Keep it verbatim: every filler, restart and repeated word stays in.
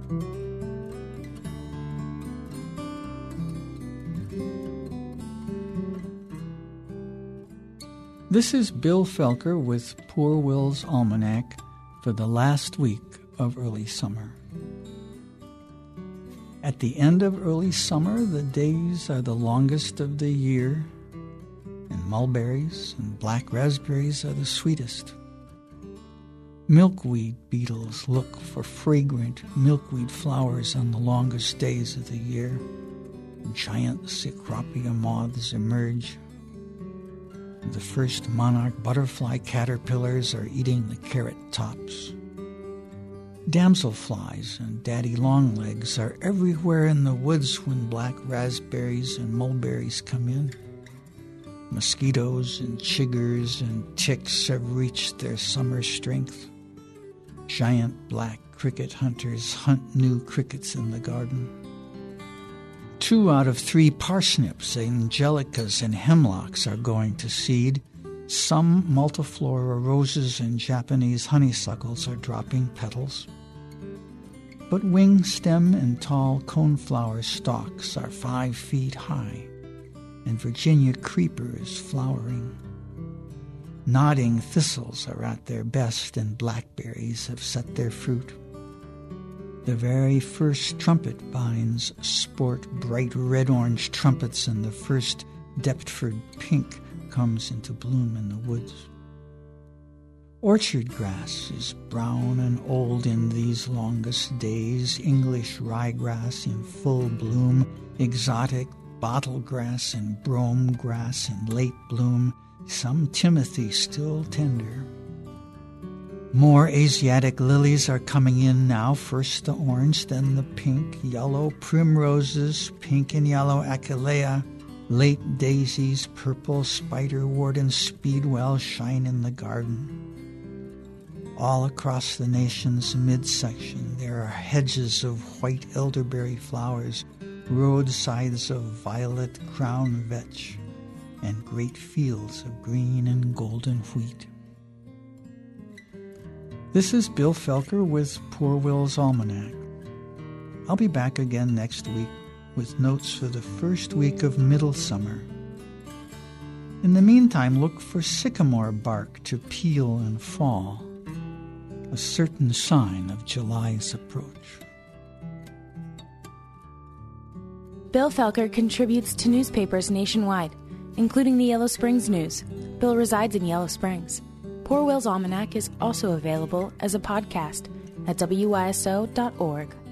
This is Bill Felker with Poor Will's Almanac for the last week of early summer. At the end of early summer, the days are the longest of the year, and mulberries and black raspberries are the sweetest. Milkweed beetles look for fragrant milkweed flowers on the longest days of the year. Giant cecropia moths emerge. The first monarch butterfly caterpillars are eating the carrot tops. Damselflies and daddy longlegs are everywhere in the woods when black raspberries and mulberries come in. Mosquitoes and chiggers and ticks have reached their summer strength. Giant black cricket hunters hunt new crickets in the garden. Two out of three parsnips, angelicas, and hemlocks are going to seed. Some multiflora roses and Japanese honeysuckles are dropping petals. But wing stem and tall coneflower stalks are five feet high, and Virginia creeper is flowering. Nodding thistles are at their best, and blackberries have set their fruit. The very first trumpet vines sport bright red-orange trumpets, and the first Deptford pink comes into bloom in the woods. Orchard grass is brown and old in these longest days, English ryegrass in full bloom, exotic bottle grass and brome grass in late bloom, some timothy still tender. More Asiatic lilies are coming in now, first the orange, then the pink, yellow primroses, pink and yellow achillea, late daisies, purple spiderwort and speedwell shine in the garden. All across the nation's midsection there are hedges of white elderberry flowers, roadsides of violet crown vetch, and great fields of green and golden wheat. This is Bill Felker with Poor Will's Almanac. I'll be back again next week with notes for the first week of middle summer. In the meantime, look for sycamore bark to peel and fall, a certain sign of July's approach. Bill Felker contributes to newspapers nationwide, including the Yellow Springs News. Bill resides in Yellow Springs. Poor Will's Almanac is also available as a podcast at W Y S O dot org.